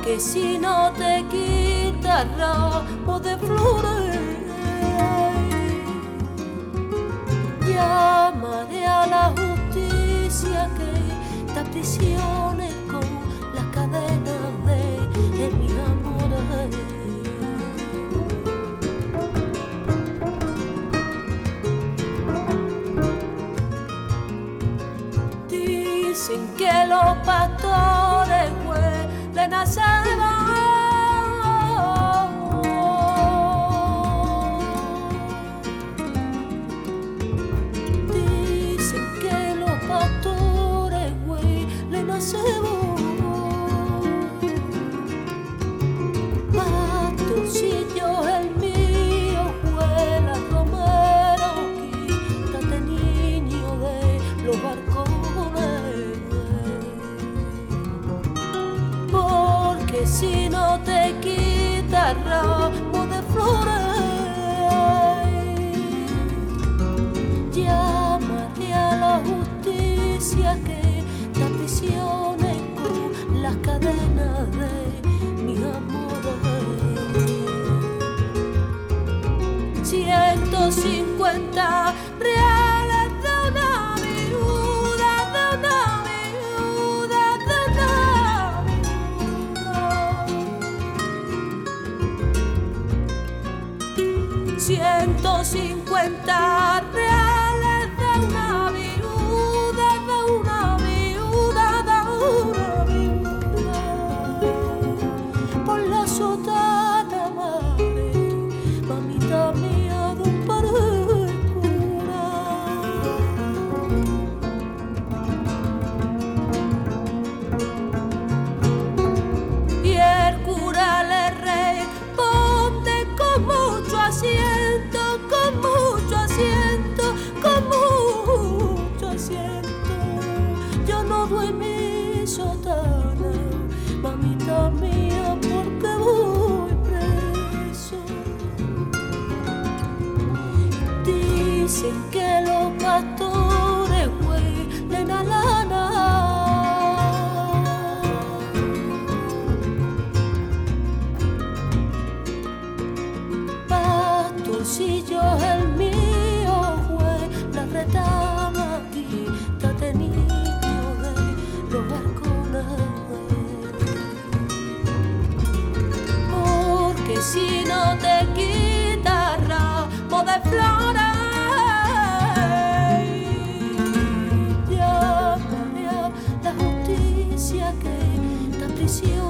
que si no te quitas ramo de flores, llamaré a la justicia que te aprisione con las cadenas de mi amor. Dicen que los pastores huelen a selva, dicen que los pastores huelen a selva. Pastorcillo el mío huele a romero, quítate niño de los barcones, porque si no te quitas ramo de flores, llamaré a la justicia que te aprisione con las cadenas de mi amor. 150 reales de una viuda, de una viuda, de una viuda. 150 reales de una viuda, de una viuda, de una viuda. Por la sotana, mamita mía, de un par de cura. Y el cura le responde con mucho asiento, con mucho asiento, con mucho asiento. Yo no doy en mi sotana, mamita mía, porque voy preso. Dicen que los pastores huelen a lana, pastorcillo el mío huele a retama, quítate niño de los barcones, porque si no te quitas ramo de flores, llamaré a la justicia que te aprisione